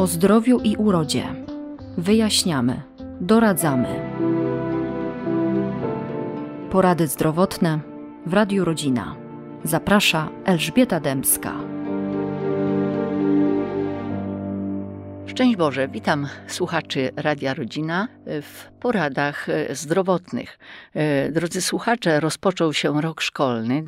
O zdrowiu i urodzie. Wyjaśniamy, doradzamy. Porady zdrowotne w Radiu Rodzina. Zaprasza Elżbieta Dębska. Szczęść Boże, witam słuchaczy Radia Rodzina w poradach zdrowotnych. Drodzy słuchacze, rozpoczął się rok szkolny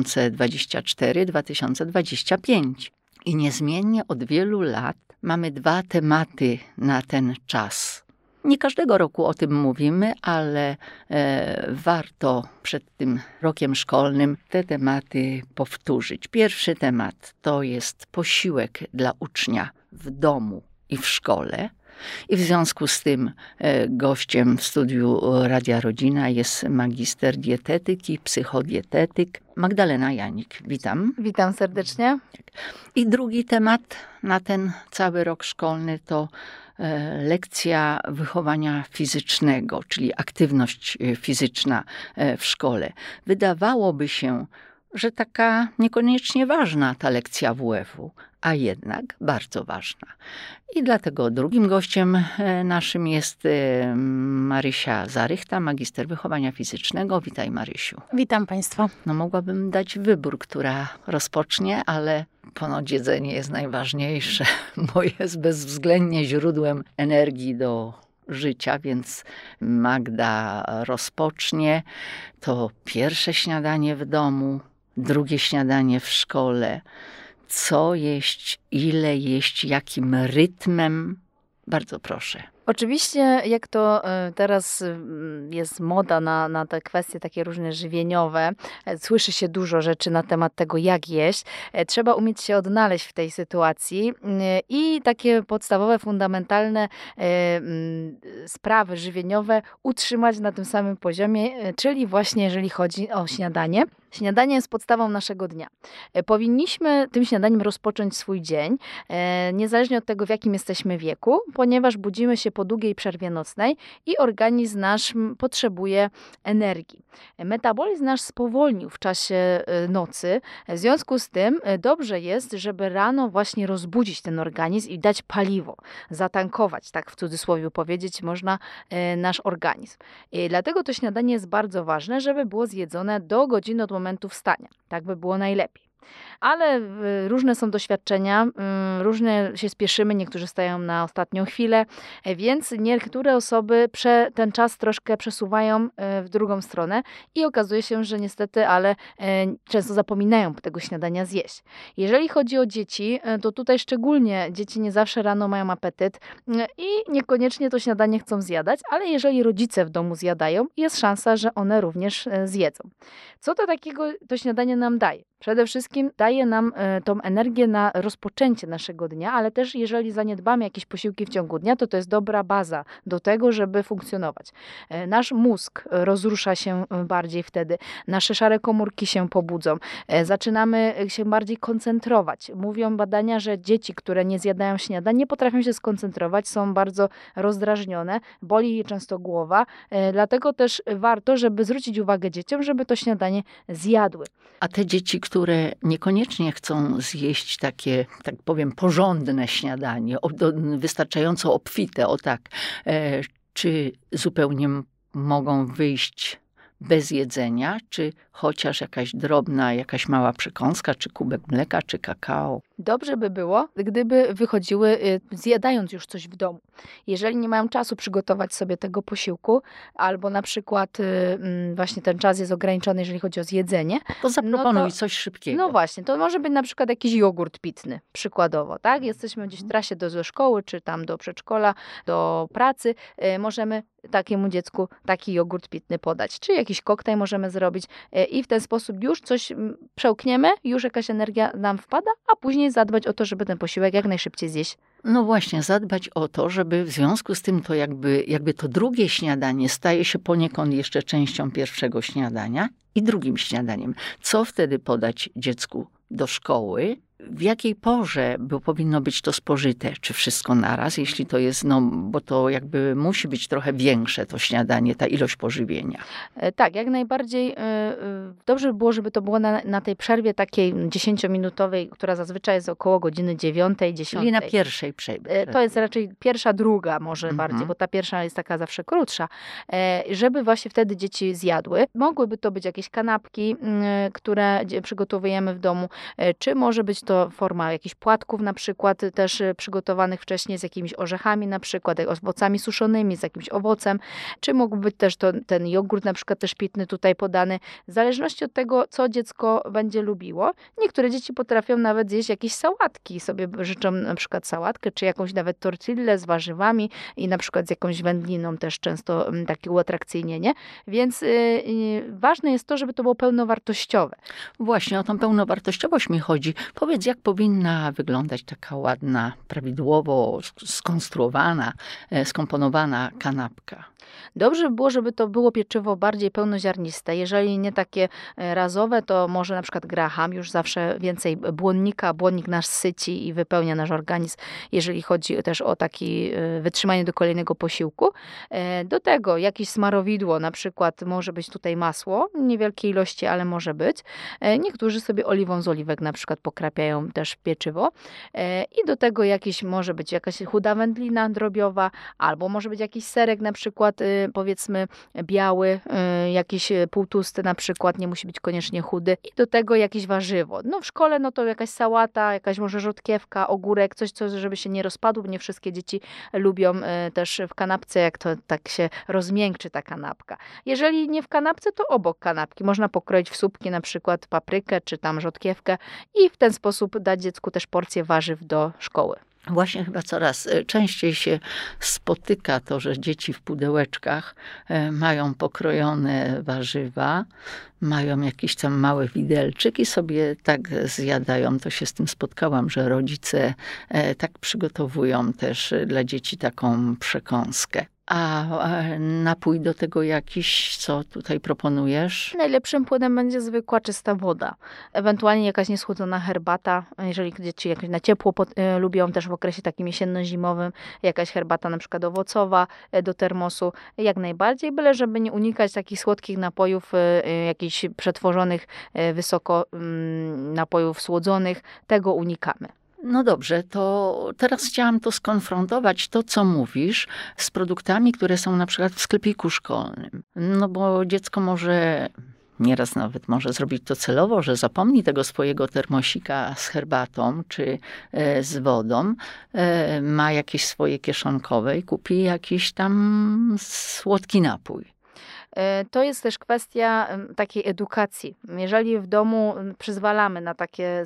2024-2025 i niezmiennie od wielu lat mamy dwa tematy na ten czas. Nie każdego roku o tym mówimy, ale warto przed tym rokiem szkolnym te tematy powtórzyć. Pierwszy temat to jest posiłek dla ucznia w domu i w szkole. I w związku z tym gościem w studiu Radia Rodzina jest magister dietetyki, psychodietetyk Magdalena Janik. Witam. Witam serdecznie. I drugi temat na ten cały rok szkolny to lekcja wychowania fizycznego, czyli aktywność fizyczna w szkole. Wydawałoby się, że taka niekoniecznie ważna ta lekcja WF-u, a jednak bardzo ważna. I dlatego drugim gościem naszym jest Marysia Zarychta, magister wychowania fizycznego. Witaj, Marysiu. Witam Państwa. No, mogłabym dać wybór, która rozpocznie, ale ponoć jedzenie jest najważniejsze, bo jest bezwzględnie źródłem energii do życia, więc Magda rozpocznie. To pierwsze śniadanie w domu, drugie śniadanie w szkole. Co jeść, ile jeść, jakim rytmem? Bardzo proszę. Oczywiście, jak to teraz jest moda na te kwestie takie różne żywieniowe, słyszy się dużo rzeczy na temat tego, jak jeść. Trzeba umieć się odnaleźć w tej sytuacji i takie podstawowe, fundamentalne sprawy żywieniowe utrzymać na tym samym poziomie, czyli właśnie jeżeli chodzi o śniadanie. Śniadanie jest podstawą naszego dnia. Powinniśmy tym śniadaniem rozpocząć swój dzień, niezależnie od tego, w jakim jesteśmy wieku, ponieważ budzimy się po długiej przerwie nocnej i organizm nasz potrzebuje energii. Metabolizm nasz spowolnił w czasie nocy, w związku z tym dobrze jest, żeby rano właśnie rozbudzić ten organizm i dać paliwo, zatankować, tak w cudzysłowie powiedzieć można, nasz organizm. I dlatego to śniadanie jest bardzo ważne, żeby było zjedzone do godziny od momentu wstania. Tak by było najlepiej. Ale różne są doświadczenia, różne się spieszymy, niektórzy stają na ostatnią chwilę, więc niektóre osoby ten czas troszkę przesuwają w drugą stronę i okazuje się, że niestety, ale często zapominają tego śniadania zjeść. Jeżeli chodzi o dzieci, to tutaj szczególnie dzieci nie zawsze rano mają apetyt i niekoniecznie to śniadanie chcą zjadać, ale jeżeli rodzice w domu zjadają, jest szansa, że one również zjedzą. Co to takiego to śniadanie nam daje? Przede wszystkim daje nam tą energię na rozpoczęcie naszego dnia, ale też jeżeli zaniedbamy jakieś posiłki w ciągu dnia, to jest dobra baza do tego, żeby funkcjonować. Nasz mózg rozrusza się bardziej wtedy, nasze szare komórki się pobudzą, zaczynamy się bardziej koncentrować. Mówią badania, że dzieci, które nie zjadają śniadań, nie potrafią się skoncentrować, są bardzo rozdrażnione, boli je często głowa, dlatego też warto, żeby zwrócić uwagę dzieciom, żeby to śniadanie zjadły. A te dzieci, które niekoniecznie chcą zjeść takie, tak powiem, porządne śniadanie, wystarczająco obfite, czy zupełnie mogą wyjść bez jedzenia, czy chociaż jakaś drobna, jakaś mała przekąska, czy kubek mleka, czy kakao? Dobrze by było, gdyby wychodziły zjadając już coś w domu. Jeżeli nie mają czasu przygotować sobie tego posiłku, albo na przykład właśnie ten czas jest ograniczony, jeżeli chodzi o zjedzenie. To zaproponuj coś szybkiego. No właśnie, to może być na przykład jakiś jogurt pitny, przykładowo, tak? Jesteśmy gdzieś w trasie do szkoły, czy tam do przedszkola, do pracy, możemy takiemu dziecku taki jogurt pitny podać, czy jakiś koktajl możemy zrobić i w ten sposób już coś przełkniemy, już jakaś energia nam wpada, a później zadbać o to, żeby ten posiłek jak najszybciej zjeść. No właśnie, zadbać o to, żeby w związku z tym to jakby to drugie śniadanie staje się poniekąd jeszcze częścią pierwszego śniadania i drugim śniadaniem. Co wtedy podać dziecku do szkoły? w jakiej porze powinno być to spożyte? Czy wszystko naraz? Jeśli to jest, bo to jakby musi być trochę większe to śniadanie, ta ilość pożywienia. Tak, jak najbardziej dobrze by było, żeby to było na tej przerwie takiej 10-minutowej, która zazwyczaj jest około godziny 9-10. Czyli na pierwszej przerwie. To jest raczej pierwsza, druga może bardziej, bo ta pierwsza jest taka zawsze krótsza. Żeby właśnie wtedy dzieci zjadły. Mogłyby to być jakieś kanapki, które przygotowujemy w domu, czy może być to forma jakichś płatków na przykład, też przygotowanych wcześniej z jakimiś orzechami na przykład, owocami suszonymi, z jakimś owocem, czy mógł być też ten jogurt na przykład też pitny tutaj podany, w zależności od tego, co dziecko będzie lubiło. Niektóre dzieci potrafią nawet zjeść jakieś sałatki, sobie życzą na przykład sałatkę, czy jakąś nawet tortillę z warzywami i na przykład z jakąś wędliną też często takie uatrakcyjnienie, więc ważne jest to, żeby to było pełnowartościowe. Właśnie o tą pełnowartościowość mi chodzi. Powiedz, jak powinna wyglądać taka ładna, prawidłowo skonstruowana, skomponowana kanapka? Dobrze by było, żeby to było pieczywo bardziej pełnoziarniste. Jeżeli nie takie razowe, to może na przykład graham, już zawsze więcej błonnika. Błonnik nas syci i wypełnia nasz organizm, jeżeli chodzi też o takie wytrzymanie do kolejnego posiłku. Do tego jakieś smarowidło, na przykład może być tutaj masło, niewielkiej ilości, ale może być. Niektórzy sobie oliwą z oliwek na przykład pokrapiają też pieczywo. I do tego może być jakaś chuda wędlina drobiowa, albo może być jakiś serek na przykład, powiedzmy biały, jakiś półtusty na przykład, nie musi być koniecznie chudy. I do tego jakieś warzywo. W szkole to jakaś sałata, jakaś może rzodkiewka, ogórek, coś, żeby się nie rozpadło, bo nie wszystkie dzieci lubią też w kanapce, jak to tak się rozmiękczy ta kanapka. Jeżeli nie w kanapce, to obok kanapki. Można pokroić w słupki na przykład paprykę, czy tam rzodkiewkę i w ten sposób dać dziecku też porcję warzyw do szkoły. Właśnie chyba coraz częściej się spotyka to, że dzieci w pudełeczkach mają pokrojone warzywa, mają jakiś tam mały widelczyk i sobie tak zjadają. To się z tym spotkałam, że rodzice tak przygotowują też dla dzieci taką przekąskę. A napój do tego jakiś, co tutaj proponujesz? Najlepszym płynem będzie zwykła, czysta woda. Ewentualnie jakaś nieschłodzona herbata, jeżeli dzieci jakieś na ciepło lubią, też w okresie takim jesienno-zimowym, jakaś herbata na przykład owocowa do termosu, jak najbardziej, byle żeby nie unikać takich słodkich napojów, jakichś przetworzonych wysoko napojów słodzonych, tego unikamy. No dobrze, to teraz chciałam to skonfrontować, to co mówisz, z produktami, które są na przykład w sklepiku szkolnym. No bo dziecko nieraz nawet może zrobić to celowo, że zapomni tego swojego termosika z herbatą czy z wodą, ma jakieś swoje kieszonkowe i kupi jakiś tam słodki napój. To jest też kwestia takiej edukacji. Jeżeli w domu przyzwalamy na takie,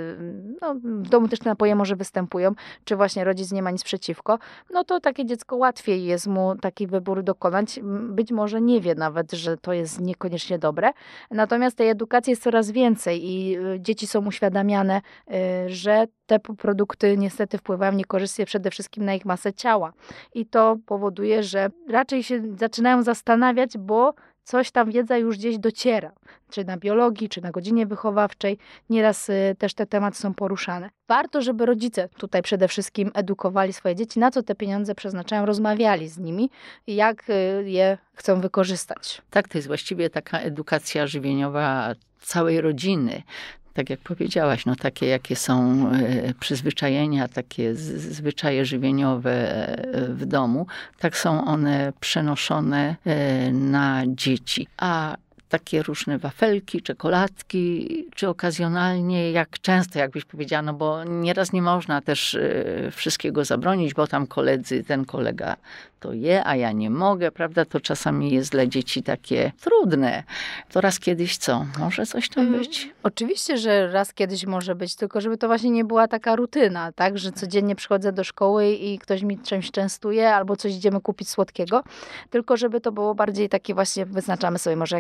w domu też te napoje może występują, czy właśnie rodzic nie ma nic przeciwko, no to takie dziecko łatwiej jest mu taki wybór dokonać. Być może nie wie nawet, że to jest niekoniecznie dobre. Natomiast tej edukacji jest coraz więcej i dzieci są uświadamiane, że te produkty niestety wpływają niekorzystnie przede wszystkim na ich masę ciała. I to powoduje, że raczej się zaczynają zastanawiać, bo coś tam wiedza już gdzieś dociera. Czy na biologii, czy na godzinie wychowawczej. Nieraz też te tematy są poruszane. Warto, żeby rodzice tutaj przede wszystkim edukowali swoje dzieci, na co te pieniądze przeznaczają, rozmawiali z nimi, jak je chcą wykorzystać. Tak, to jest właściwie taka edukacja żywieniowa całej rodziny. Tak jak powiedziałaś, takie jakie są przyzwyczajenia, takie zwyczaje żywieniowe w domu, tak są one przenoszone na dzieci. A takie różne wafelki, czekoladki, czy okazjonalnie, jak często, jakbyś powiedziała, no bo nieraz nie można też wszystkiego zabronić, bo tam ten kolega to je, a ja nie mogę, prawda? To czasami jest dla dzieci takie trudne. To raz kiedyś co? Może coś tam być? Oczywiście, że raz kiedyś może być, tylko żeby to właśnie nie była taka rutyna, tak? Że codziennie przychodzę do szkoły i ktoś mi czymś częstuje, albo coś idziemy kupić słodkiego, tylko żeby to było bardziej takie właśnie, wyznaczamy sobie może jakiś dzień,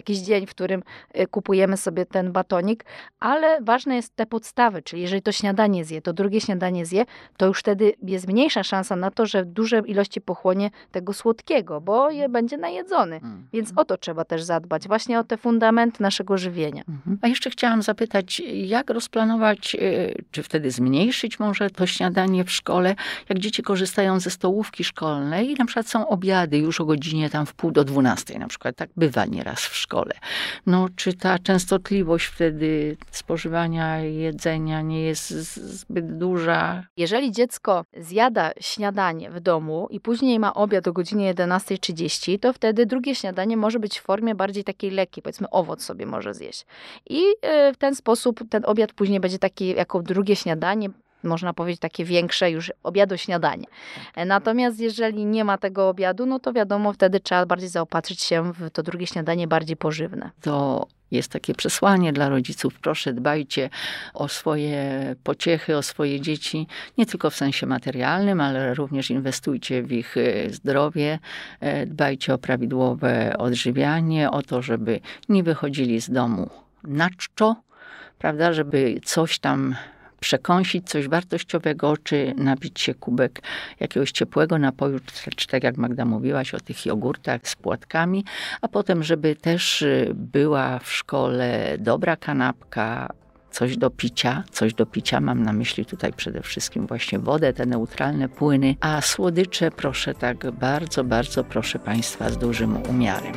dzień, w którym kupujemy sobie ten batonik, ale ważne jest te podstawy, czyli jeżeli to śniadanie zje, to drugie śniadanie zje, to już wtedy jest mniejsza szansa na to, że duże ilości pochłonie tego słodkiego, bo je będzie najedzony. Więc o to trzeba też zadbać, właśnie o te fundamenty naszego żywienia. A jeszcze chciałam zapytać, jak rozplanować, czy wtedy zmniejszyć może to śniadanie w szkole, jak dzieci korzystają ze stołówki szkolnej i na przykład są obiady już o godzinie tam w 11:30 na przykład, tak bywa nieraz w szkole. No, czy ta częstotliwość wtedy spożywania jedzenia nie jest zbyt duża? Jeżeli dziecko zjada śniadanie w domu i później ma obiad o godzinie 11:30, to wtedy drugie śniadanie może być w formie bardziej takiej lekkiej, powiedzmy owoc sobie może zjeść. I w ten sposób ten obiad później będzie taki jako drugie śniadanie, można powiedzieć takie większe już obiado-śniadanie. Natomiast jeżeli nie ma tego obiadu, no to wiadomo, wtedy trzeba bardziej zaopatrzyć się w to drugie śniadanie bardziej pożywne. To jest takie przesłanie dla rodziców. Proszę, dbajcie o swoje pociechy, o swoje dzieci, nie tylko w sensie materialnym, ale również inwestujcie w ich zdrowie. Dbajcie o prawidłowe odżywianie, o to, żeby nie wychodzili z domu na czczo, prawda, żeby coś tam przekąsić, coś wartościowego, czy napić się kubek jakiegoś ciepłego napoju, czy tak jak Magda mówiłaś o tych jogurtach z płatkami, a potem, żeby też była w szkole dobra kanapka, coś do picia, mam na myśli tutaj przede wszystkim właśnie wodę, te neutralne płyny, a słodycze proszę tak bardzo, bardzo proszę Państwa z dużym umiarem.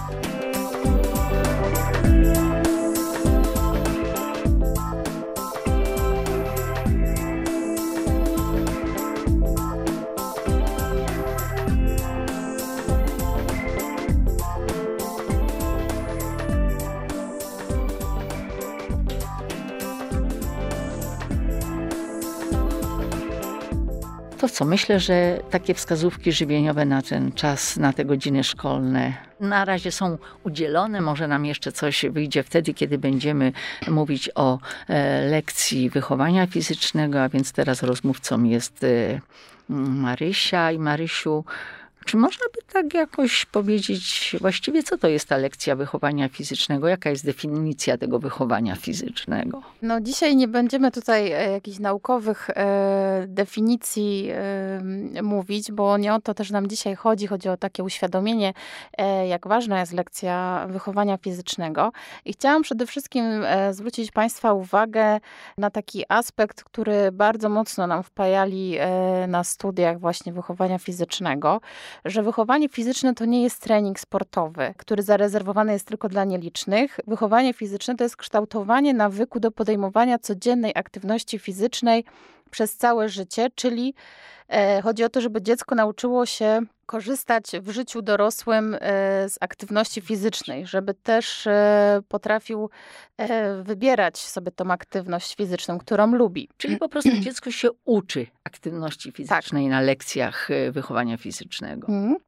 To co, myślę, że takie wskazówki żywieniowe na ten czas, na te godziny szkolne na razie są udzielone. Może nam jeszcze coś wyjdzie wtedy, kiedy będziemy mówić o lekcji wychowania fizycznego, a więc teraz rozmówcą jest Marysia. I Marysiu, czy można by tak jakoś powiedzieć właściwie, co to jest ta lekcja wychowania fizycznego? Jaka jest definicja tego wychowania fizycznego? No dzisiaj nie będziemy tutaj jakichś naukowych definicji mówić, bo nie o to też nam dzisiaj chodzi. Chodzi o takie uświadomienie, jak ważna jest lekcja wychowania fizycznego. I chciałam przede wszystkim zwrócić Państwa uwagę na taki aspekt, który bardzo mocno nam wpajali na studiach właśnie wychowania fizycznego, że wychowanie fizyczne to nie jest trening sportowy, który zarezerwowany jest tylko dla nielicznych. Wychowanie fizyczne to jest kształtowanie nawyku do podejmowania codziennej aktywności fizycznej przez całe życie, czyli chodzi o to, żeby dziecko nauczyło się korzystać w życiu dorosłym z aktywności fizycznej, żeby też potrafił wybierać sobie tą aktywność fizyczną, którą lubi. Czyli po prostu dziecko się uczy aktywności fizycznej na lekcjach wychowania fizycznego.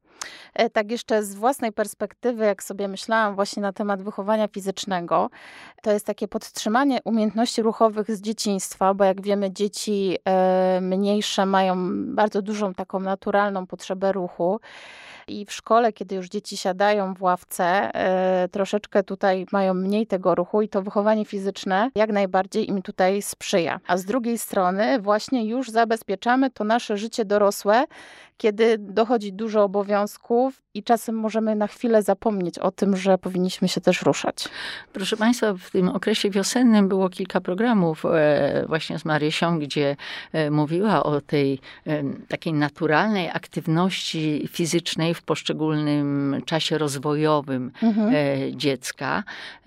Tak jeszcze z własnej perspektywy, jak sobie myślałam właśnie na temat wychowania fizycznego, to jest takie podtrzymanie umiejętności ruchowych z dzieciństwa, bo jak wiemy, dzieci mniejsze mają bardzo dużą taką naturalną potrzebę ruchu. I w szkole, kiedy już dzieci siadają w ławce, troszeczkę tutaj mają mniej tego ruchu i to wychowanie fizyczne jak najbardziej im tutaj sprzyja. A z drugiej strony właśnie już zabezpieczamy to nasze życie dorosłe, kiedy dochodzi dużo obowiązków i czasem możemy na chwilę zapomnieć o tym, że powinniśmy się też ruszać. Proszę Państwa, w tym okresie wiosennym było kilka programów właśnie z Marysią, gdzie mówiła o tej takiej naturalnej aktywności fizycznej w poszczególnym czasie rozwojowym dziecka.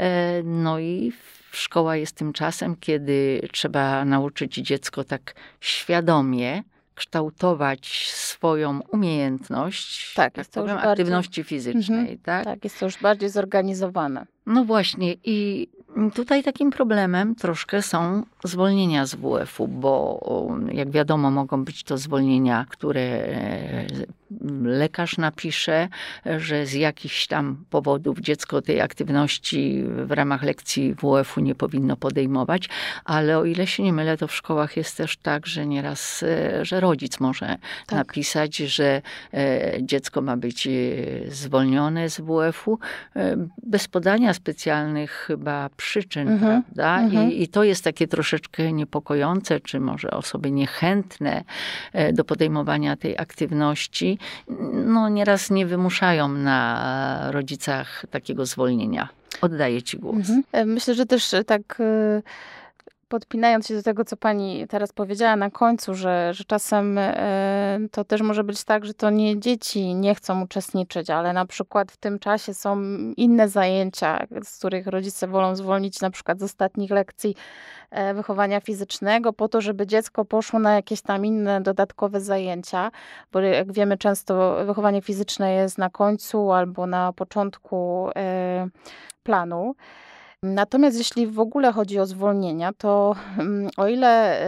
No i szkoła jest tym czasem, kiedy trzeba nauczyć dziecko tak świadomie kształtować swoją umiejętność, tak jest to już aktywności fizycznej. Tak, jest to już bardziej zorganizowane. No właśnie i tutaj takim problemem troszkę są zwolnienia z WF-u, bo jak wiadomo, mogą być to zwolnienia, które lekarz napisze, że z jakichś tam powodów dziecko tej aktywności w ramach lekcji WF-u nie powinno podejmować, ale o ile się nie mylę, to w szkołach jest też tak, że nieraz, że rodzic może napisać, że dziecko ma być zwolnione z WF-u bez podania specjalnych chyba przyczyn, prawda? I to jest takie troszeczkę niepokojące, czy może osoby niechętne do podejmowania tej aktywności, no nieraz nie wymuszają na rodzicach takiego zwolnienia. Oddaję ci głos. Myślę, że też tak podpinając się do tego, co pani teraz powiedziała na końcu, że czasem to też może być tak, że to nie dzieci nie chcą uczestniczyć, ale na przykład w tym czasie są inne zajęcia, z których rodzice wolą zwolnić, na przykład z ostatnich lekcji wychowania fizycznego, po to, żeby dziecko poszło na jakieś tam inne dodatkowe zajęcia, bo jak wiemy, często wychowanie fizyczne jest na końcu albo na początku planu. Natomiast jeśli w ogóle chodzi o zwolnienia, to o ile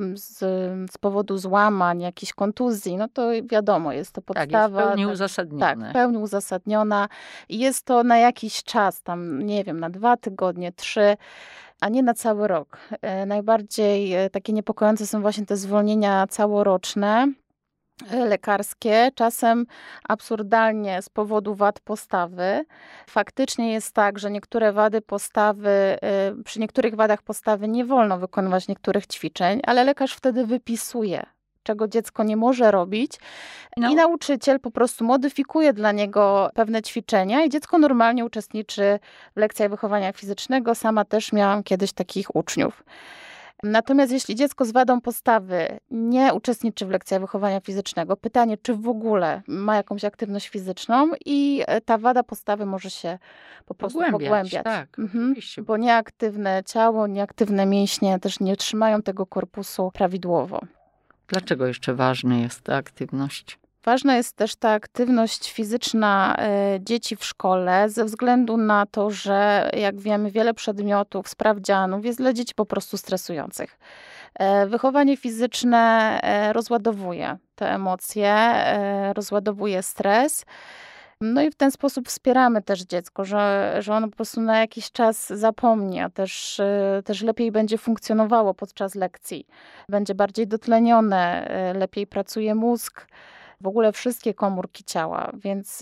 z powodu złamań, jakichś kontuzji, no to wiadomo, jest to podstawa. Tak, jest w pełni uzasadnione. Tak, w pełni uzasadniona. I jest to na jakiś czas, tam nie wiem, na 2 tygodnie, 3, a nie na cały rok. Najbardziej takie niepokojące są właśnie te zwolnienia całoroczne, lekarskie, czasem absurdalnie z powodu wad postawy. Faktycznie jest tak, że niektóre wady postawy, przy niektórych wadach postawy nie wolno wykonywać niektórych ćwiczeń, ale lekarz wtedy wypisuje, czego dziecko nie może robić i nauczyciel po prostu modyfikuje dla niego pewne ćwiczenia i dziecko normalnie uczestniczy w lekcjach wychowania fizycznego. Sama też miałam kiedyś takich uczniów. Natomiast jeśli dziecko z wadą postawy nie uczestniczy w lekcjach wychowania fizycznego, pytanie, czy w ogóle ma jakąś aktywność fizyczną i ta wada postawy może się po prostu pogłębiać. Tak, Bo nieaktywne ciało, nieaktywne mięśnie też nie trzymają tego korpusu prawidłowo. Dlaczego jeszcze ważna jest ta aktywność? Ważna jest też ta aktywność fizyczna dzieci w szkole ze względu na to, że jak wiemy, wiele przedmiotów, sprawdzianów jest dla dzieci po prostu stresujących. Wychowanie fizyczne rozładowuje te emocje, rozładowuje stres. No i w ten sposób wspieramy też dziecko, że ono po prostu na jakiś czas zapomni, a też lepiej będzie funkcjonowało podczas lekcji. Będzie bardziej dotlenione, lepiej pracuje mózg, w ogóle wszystkie komórki ciała, więc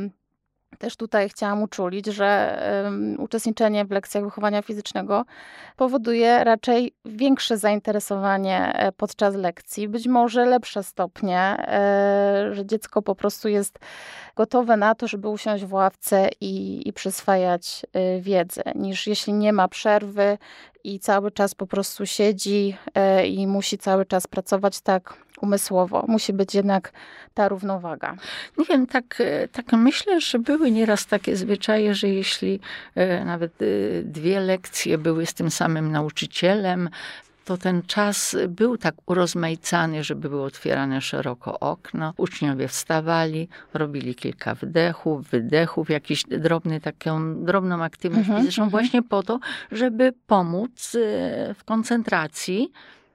też tutaj chciałam uczulić, że uczestniczenie w lekcjach wychowania fizycznego powoduje raczej większe zainteresowanie podczas lekcji, być może lepsze stopnie, że dziecko po prostu jest gotowe na to, żeby usiąść w ławce i przyswajać wiedzę, niż jeśli nie ma przerwy i cały czas po prostu siedzi i musi cały czas pracować tak umysłowo. Musi być jednak ta równowaga. Nie wiem, tak myślę, że były nieraz takie zwyczaje, że jeśli nawet 2 lekcje były z tym samym nauczycielem, to ten czas był tak urozmaicany, że były otwierane szeroko okno. Uczniowie wstawali, robili kilka wdechów, wydechów, jakiś taką drobną aktywność fizyczną właśnie po to, żeby pomóc w koncentracji,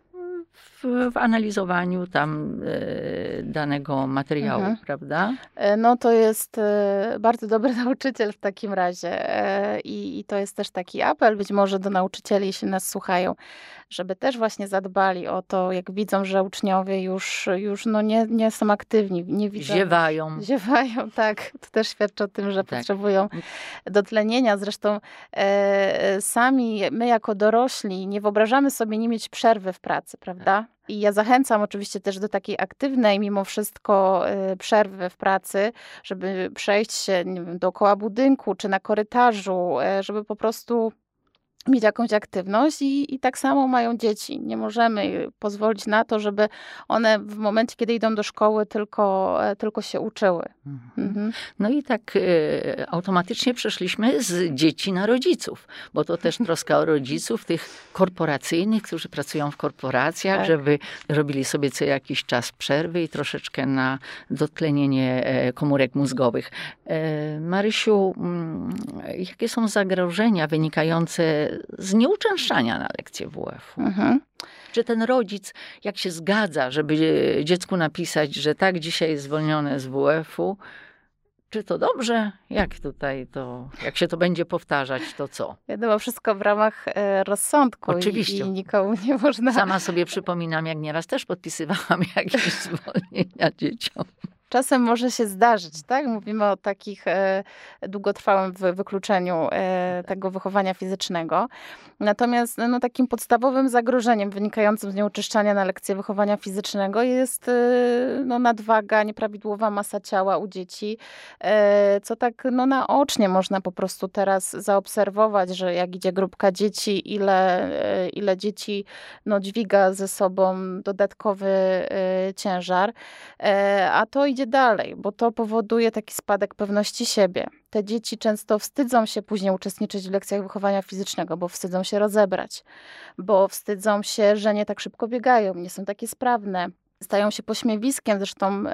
w analizowaniu tam danego materiału, prawda? No to jest bardzo dobry nauczyciel w takim razie i to jest też taki apel być może do nauczycieli, jeśli nas słuchają, żeby też właśnie zadbali o to, jak widzą, że uczniowie już no nie są aktywni, nie widzą. Ziewają, tak. To też świadczy o tym, że potrzebują dotlenienia. Zresztą sami my jako dorośli nie wyobrażamy sobie nie mieć przerwy w pracy, prawda? I ja zachęcam oczywiście też do takiej aktywnej mimo wszystko przerwy w pracy, żeby przejść się, nie wiem, dookoła budynku czy na korytarzu, żeby po prostu mieć jakąś aktywność i tak samo mają dzieci. Nie możemy pozwolić na to, żeby one w momencie, kiedy idą do szkoły, tylko się uczyły. No i tak automatycznie przeszliśmy z dzieci na rodziców, bo to też troska o rodziców, tych korporacyjnych, którzy pracują w korporacjach, żeby robili sobie co jakiś czas przerwy i troszeczkę na dotlenienie komórek mózgowych. Marysiu, jakie są zagrożenia wynikające z nieuczęszczania na lekcje WF-u. Czy ten rodzic, jak się zgadza, żeby dziecku napisać, że tak, dzisiaj jest zwolnione z WF-u, czy to dobrze? Jak tutaj to, jak się to będzie powtarzać, to co? Wiadomo, wszystko w ramach rozsądku. Oczywiście. I nikomu nie można... Sama sobie przypominam, jak nieraz też podpisywałam jakieś zwolnienia dzieciom. Czasem może się zdarzyć, tak? Mówimy o takich długotrwałym wykluczeniu tego wychowania fizycznego. Natomiast takim podstawowym zagrożeniem wynikającym z nieuczęszczania na lekcje wychowania fizycznego jest nadwaga, nieprawidłowa masa ciała u dzieci, co tak naocznie można po prostu teraz zaobserwować, że jak idzie grupka dzieci, ile dzieci dźwiga ze sobą dodatkowy ciężar, a to idzie dalej, bo to powoduje taki spadek pewności siebie. Te dzieci często wstydzą się później uczestniczyć w lekcjach wychowania fizycznego, bo wstydzą się rozebrać, bo wstydzą się, że nie tak szybko biegają, nie są takie sprawne. Stają się pośmiewiskiem. Zresztą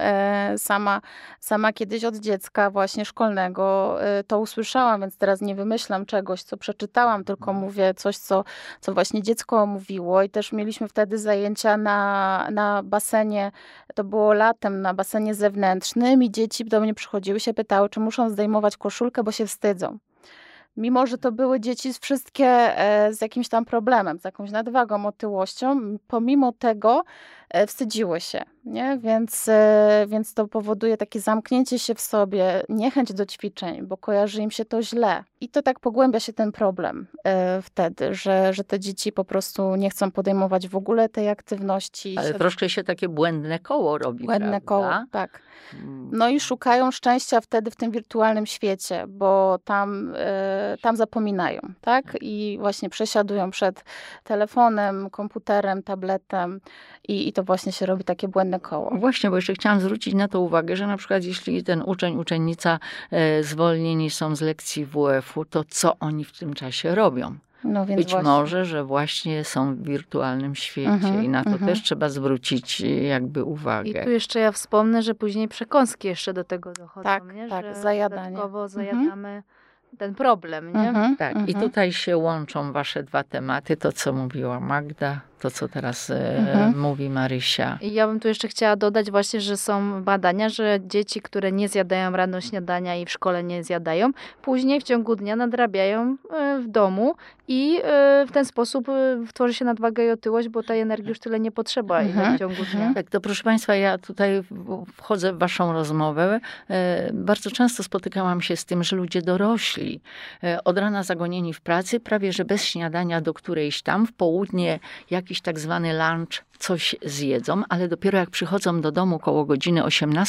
sama kiedyś od dziecka właśnie szkolnego to usłyszałam, więc teraz nie wymyślam czegoś, co przeczytałam, tylko mówię coś, co właśnie dziecko mówiło. I też mieliśmy wtedy zajęcia na basenie, to było latem, na basenie zewnętrznym i dzieci do mnie przychodziły, się pytały, czy muszą zdejmować koszulkę, bo się wstydzą. Mimo że to były dzieci wszystkie z jakimś tam problemem, z jakąś nadwagą, otyłością, pomimo tego wstydziły się, nie? Więc to powoduje takie zamknięcie się w sobie, niechęć do ćwiczeń, bo kojarzy im się to źle. I to tak pogłębia się ten problem wtedy, że te dzieci po prostu nie chcą podejmować w ogóle tej aktywności. Ale troszkę się takie błędne koło robi, Błędne prawda? koło, tak. No i szukają szczęścia wtedy w tym wirtualnym świecie, bo tam zapominają, tak? I właśnie przesiadują przed telefonem, komputerem, tabletem i to właśnie się robi takie błędne koło. Właśnie, bo jeszcze chciałam zwrócić na to uwagę, że na przykład jeśli ten uczeń, uczennica zwolnieni są z lekcji WF-u, to co oni w tym czasie robią? No więc Być właśnie. może, że właśnie są w wirtualnym świecie i na to też trzeba zwrócić jakby uwagę. I tu jeszcze ja wspomnę, że później przekąski jeszcze do tego dochodzą, Tak, nie? tak, Że zajadanie. dodatkowo zajadamy ten problem, nie? Tak, i tutaj się łączą wasze dwa tematy, to co mówiła Magda, to co teraz mówi Marysia. I ja bym tu jeszcze chciała dodać właśnie, że są badania, że dzieci, które nie zjadają rano śniadania i w szkole nie zjadają, później w ciągu dnia nadrabiają w domu i w ten sposób tworzy się nadwaga i otyłość, bo tej energii już tyle nie potrzeba w ciągu dnia. Tak, to proszę Państwa, ja tutaj wchodzę w waszą rozmowę. Bardzo często spotykałam się z tym, że ludzie dorośli, od rana zagonieni w pracy, prawie że bez śniadania do którejś tam, w południe jakiś tak zwany lunch, coś zjedzą, ale dopiero jak przychodzą do domu koło godziny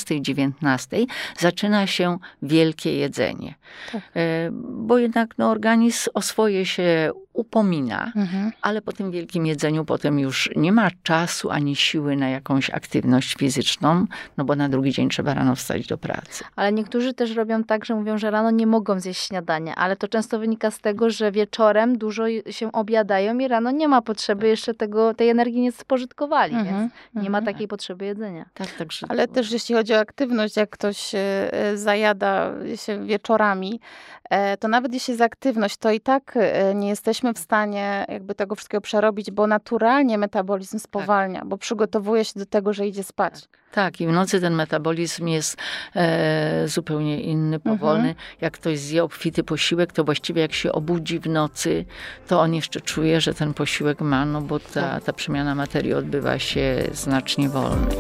18-19 zaczyna się wielkie jedzenie. Tak. Bo jednak organizm o swoje się upomina, ale po tym wielkim jedzeniu potem już nie ma czasu ani siły na jakąś aktywność fizyczną, no bo na drugi dzień trzeba rano wstać do pracy. Ale niektórzy też robią tak, że mówią, że rano nie mogą zjeść śniadania, ale to często wynika z tego, że wieczorem dużo się obiadają i rano nie ma potrzeby jeszcze tej energii nie spożytkowali, więc nie ma takiej potrzeby jedzenia. Tak, także ale też jeśli chodzi o aktywność, jak ktoś zajada się wieczorami, to nawet jeśli jest aktywność, to i tak nie jesteśmy w stanie jakby tego wszystkiego przerobić, bo naturalnie metabolizm spowalnia, bo przygotowuje się do tego, że idzie spać. Tak, i w nocy ten metabolizm jest zupełnie inny, powolny. Jak ktoś zje obfity posiłek, to właściwie jak się obudzi w nocy, to on jeszcze czuje, że ten posiłek ma, no bo ta przemiana materii odbywa się znacznie wolniej.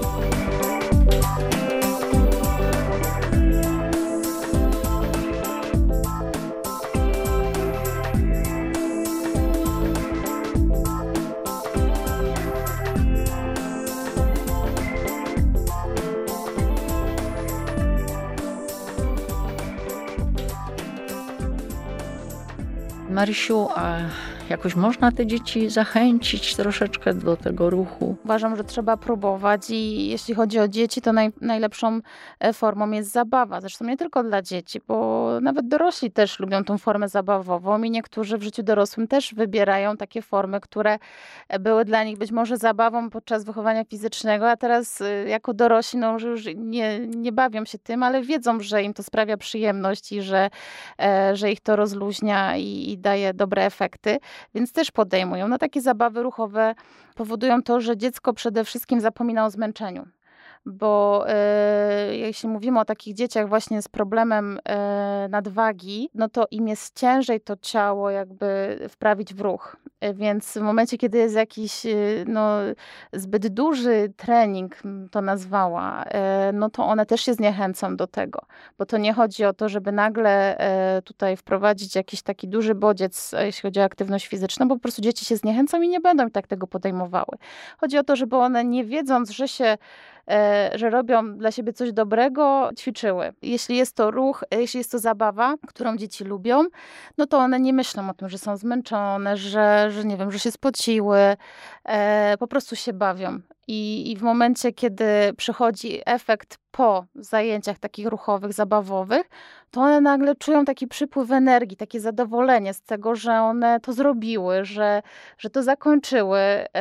Marysiu, a jakoś można te dzieci zachęcić troszeczkę do tego ruchu? Uważam, że trzeba próbować i jeśli chodzi o dzieci, to najlepszą formą jest zabawa. Zresztą nie tylko dla dzieci, bo nawet dorośli też lubią tą formę zabawową i niektórzy w życiu dorosłym też wybierają takie formy, które były dla nich być może zabawą podczas wychowania fizycznego, a teraz jako dorośli już nie bawią się tym, ale wiedzą, że im to sprawia przyjemność i że ich to rozluźnia i daje dobre efekty. więc też podejmują. No takie zabawy ruchowe powodują to, że dziecko przede wszystkim zapomina o zmęczeniu. Bo jeśli mówimy o takich dzieciach właśnie z problemem nadwagi, no to im jest ciężej to ciało jakby wprawić w ruch. Więc w momencie, kiedy jest jakiś zbyt duży trening, to nazwała, no to one też się zniechęcą do tego. Bo to nie chodzi o to, żeby nagle tutaj wprowadzić jakiś taki duży bodziec, jeśli chodzi o aktywność fizyczną, bo po prostu dzieci się zniechęcą i nie będą i tak tego podejmowały. Chodzi o to, żeby one nie wiedząc, że robią dla siebie coś dobrego, ćwiczyły. Jeśli jest to ruch, jeśli jest to zabawa, którą dzieci lubią, no to one nie myślą o tym, że są zmęczone, że nie wiem, że się spociły, po prostu się bawią. I w momencie, kiedy przychodzi efekt po zajęciach takich ruchowych, zabawowych, to one nagle czują taki przypływ energii, takie zadowolenie z tego, że one to zrobiły, że to zakończyły.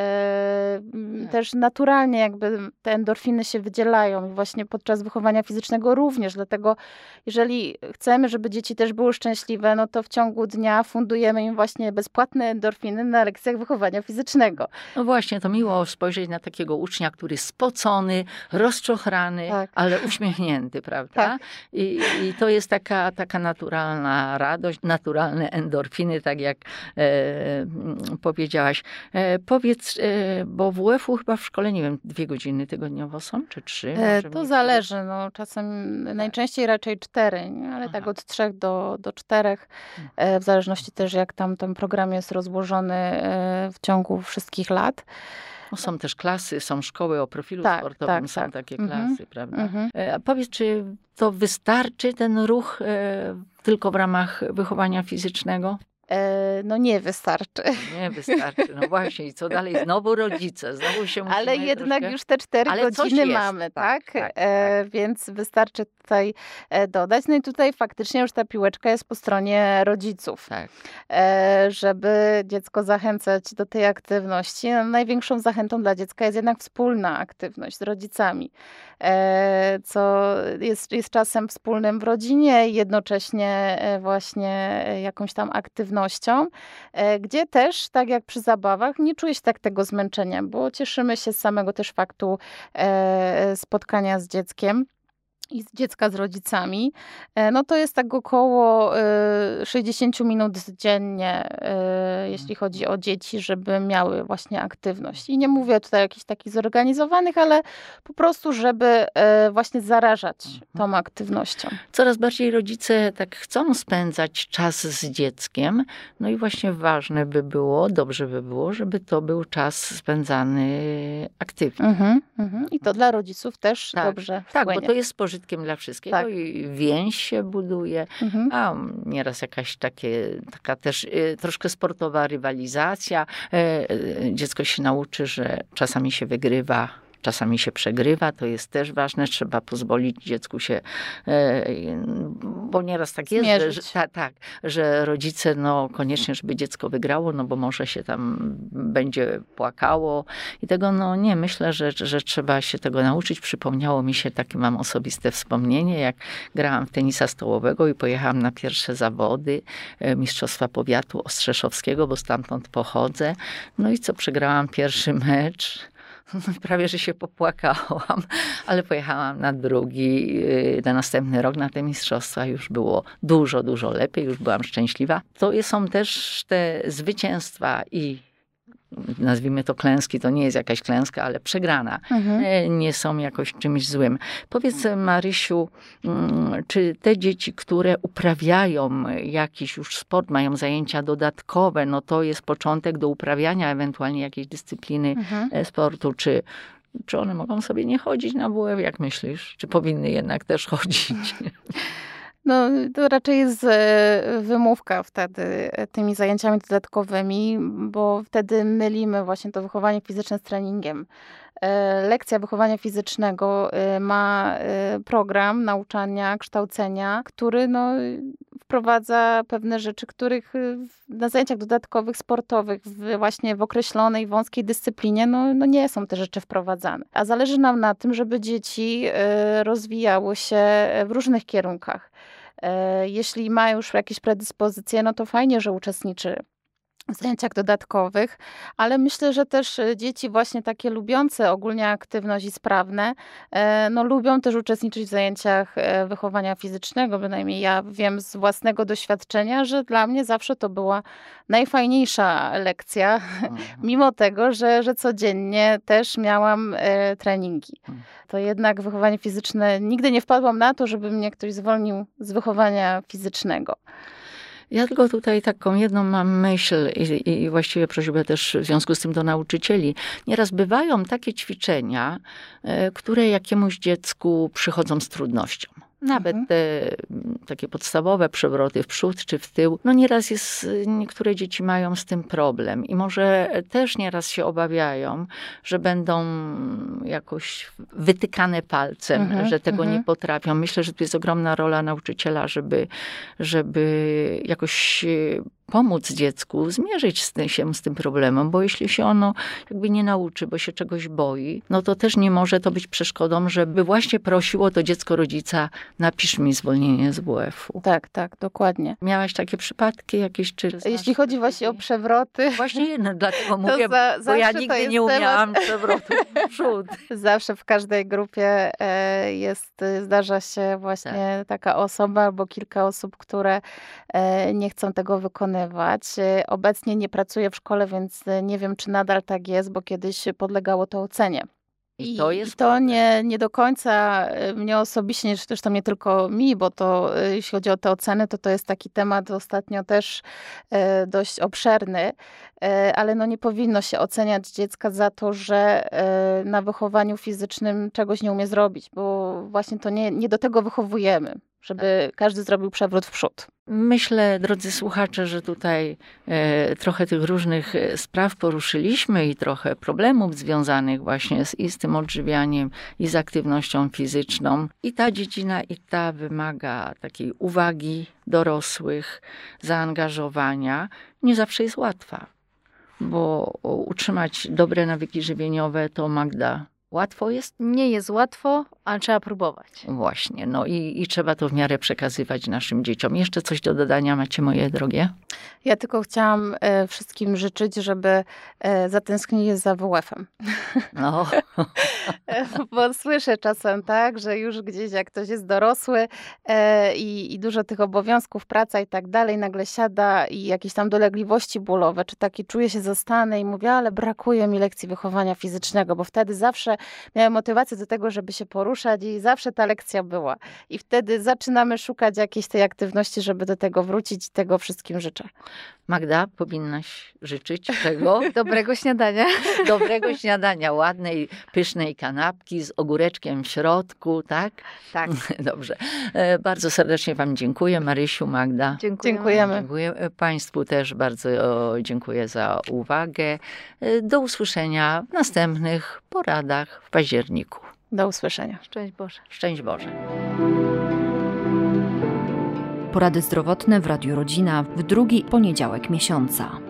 Też naturalnie jakby te endorfiny się wydzielają i właśnie podczas wychowania fizycznego również. Dlatego jeżeli chcemy, żeby dzieci też były szczęśliwe, no to w ciągu dnia fundujemy im właśnie bezpłatne endorfiny na lekcjach wychowania fizycznego. No właśnie, to miło spojrzeć na takiego ucznia, który jest spocony, rozczochrany, tak, ale uśmiechnięty, prawda? Tak. I to jest taka naturalna radość, naturalne endorfiny, tak jak powiedziałaś. Powiedz, bo WF-u chyba w szkole, nie wiem, 2 godziny tygodniowo są, czy 3? To zależy, no czasem najczęściej raczej 4, nie? Ale tak od 3 do 4, w zależności też jak tam ten program jest rozłożony w ciągu wszystkich lat. No są też klasy, są szkoły o profilu sportowym, są takie klasy, prawda? A powiedz, czy to wystarczy ten ruch tylko w ramach wychowania fizycznego? No nie wystarczy. Nie wystarczy, no właśnie. I co dalej? Znowu rodzice, znowu się musimy ale jednak troszkę... już te 4 godziny mamy, tak? Więc wystarczy tutaj dodać. No i tutaj faktycznie już ta piłeczka jest po stronie rodziców. Tak. Żeby dziecko zachęcać do tej aktywności. No, największą zachętą dla dziecka jest jednak wspólna aktywność z rodzicami. Co jest czasem wspólnym w rodzinie i jednocześnie właśnie jakąś tam aktywnością, gdzie też, tak jak przy zabawach, nie czuje się tak tego zmęczenia, bo cieszymy się z samego też faktu spotkania z dzieckiem i z dziecka z rodzicami, no to jest tak około 60 minut dziennie, jeśli chodzi o dzieci, żeby miały właśnie aktywność. I nie mówię tutaj o jakichś takich zorganizowanych, ale po prostu, żeby właśnie zarażać tą aktywnością. Coraz bardziej rodzice tak chcą spędzać czas z dzieckiem, no i właśnie ważne by było, dobrze by było, żeby to był czas spędzany aktywnie. I to dla rodziców też dobrze wpłynie. Tak, bo to jest pożytkiem dla wszystkiego i więź się buduje, a nieraz jakaś taka też troszkę sportowa rywalizacja. Dziecko się nauczy, że czasami się wygrywa, czasami się przegrywa, to jest też ważne. Trzeba pozwolić dziecku się, bo nieraz tak jest, że rodzice koniecznie, żeby dziecko wygrało, bo może się tam będzie płakało i tego nie, myślę, że trzeba się tego nauczyć. Przypomniało mi się takie, mam osobiste wspomnienie, jak grałam w tenisa stołowego i pojechałam na pierwsze zawody Mistrzostwa Powiatu Ostrzeszowskiego, bo stamtąd pochodzę. No i przegrałam pierwszy mecz. Prawie, że się popłakałam, ale pojechałam na drugi, na następny rok na te mistrzostwa. Już było dużo, dużo lepiej, już byłam szczęśliwa. To są też te zwycięstwa i nazwijmy to klęski, to nie jest jakaś klęska, ale przegrana. Nie są jakoś czymś złym. Powiedz, Marysiu, czy te dzieci, które uprawiają jakiś już sport, mają zajęcia dodatkowe, no to jest początek do uprawiania ewentualnie jakiejś dyscypliny sportu, czy one mogą sobie nie chodzić na WF, jak myślisz? Czy powinny jednak też chodzić? No, to raczej jest wymówka wtedy tymi zajęciami dodatkowymi, bo wtedy mylimy właśnie to wychowanie fizyczne z treningiem. Lekcja wychowania fizycznego ma program nauczania, kształcenia, który wprowadza pewne rzeczy, których na zajęciach dodatkowych, sportowych, właśnie w określonej, wąskiej dyscyplinie, nie są te rzeczy wprowadzane. A zależy nam na tym, żeby dzieci rozwijały się w różnych kierunkach. Jeśli ma już jakieś predyspozycje, no to fajnie, że uczestniczy zajęciach dodatkowych, ale myślę, że też dzieci właśnie takie lubiące ogólnie aktywność i sprawne, no lubią też uczestniczyć w zajęciach wychowania fizycznego, bynajmniej ja wiem z własnego doświadczenia, że dla mnie zawsze to była najfajniejsza lekcja, mimo tego, że codziennie też miałam treningi. To jednak wychowanie fizyczne, nigdy nie wpadłam na to, żeby mnie ktoś zwolnił z wychowania fizycznego. Ja tylko tutaj taką jedną mam myśl i właściwie prośbę też w związku z tym do nauczycieli. Nieraz bywają takie ćwiczenia, które jakiemuś dziecku przychodzą z trudnością. Nawet te takie podstawowe przewroty w przód czy w tył. No nieraz niektóre dzieci mają z tym problem i może też nieraz się obawiają, że będą jakoś wytykane palcem, że tego nie potrafią. Myślę, że tu jest ogromna rola nauczyciela, żeby jakoś pomóc dziecku zmierzyć się z tym problemem, bo jeśli się ono jakby nie nauczy, bo się czegoś boi, no to też nie może to być przeszkodą, żeby właśnie prosiło to dziecko rodzica, napisz mi zwolnienie z WF-u. Tak, dokładnie. Miałaś takie przypadki jakieś? Jeśli chodzi właśnie o przewroty. Właśnie dlatego mówię, bo ja nigdy nie umiałam przewrotu w przód. Zawsze w każdej grupie zdarza się właśnie taka osoba albo kilka osób, które nie chcą tego wykonywać. Obecnie nie pracuję w szkole, więc nie wiem, czy nadal tak jest, bo kiedyś podlegało to ocenie. I to nie do końca mnie osobiście, zresztą nie tylko mi, bo to jeśli chodzi o te oceny, to jest taki temat ostatnio też dość obszerny, ale no nie powinno się oceniać dziecka za to, że na wychowaniu fizycznym czegoś nie umie zrobić, bo właśnie to nie do tego wychowujemy, żeby każdy zrobił przewrót w przód. Myślę, drodzy słuchacze, że tutaj trochę tych różnych spraw poruszyliśmy i trochę problemów związanych właśnie z tym odżywianiem i z aktywnością fizyczną. I ta dziedzina, i ta wymaga takiej uwagi dorosłych, zaangażowania. Nie zawsze jest łatwa, bo utrzymać dobre nawyki żywieniowe to, Magda, łatwo jest? Nie jest łatwo, ale trzeba próbować. Właśnie, no i trzeba to w miarę przekazywać naszym dzieciom. Jeszcze coś do dodania macie, moje drogie? Ja tylko chciałam wszystkim życzyć, żeby zatęsknili za WF-em. No. Bo słyszę czasem tak, że już gdzieś jak ktoś jest dorosły i dużo tych obowiązków, praca i tak dalej, nagle siada i jakieś tam dolegliwości bólowe, czy taki czuje się zastany i mówi, ale brakuje mi lekcji wychowania fizycznego, bo wtedy zawsze miałem motywację do tego, żeby się poruszać i zawsze ta lekcja była. I wtedy zaczynamy szukać jakiejś tej aktywności, żeby do tego wrócić i tego wszystkim życzę. Magda, powinnaś życzyć czego? Dobrego śniadania. Dobrego śniadania, ładnej, pysznej kanapki z ogóreczkiem w środku, tak? Tak. Dobrze. Bardzo serdecznie wam dziękuję, Marysiu, Magda. Dziękujemy. Dziękuję państwu też, bardzo dziękuję za uwagę. Do usłyszenia w następnych poradach w październiku. Do usłyszenia. Szczęść Boże. Szczęść Boże. Porady zdrowotne w Radiu Rodzina w drugi poniedziałek miesiąca.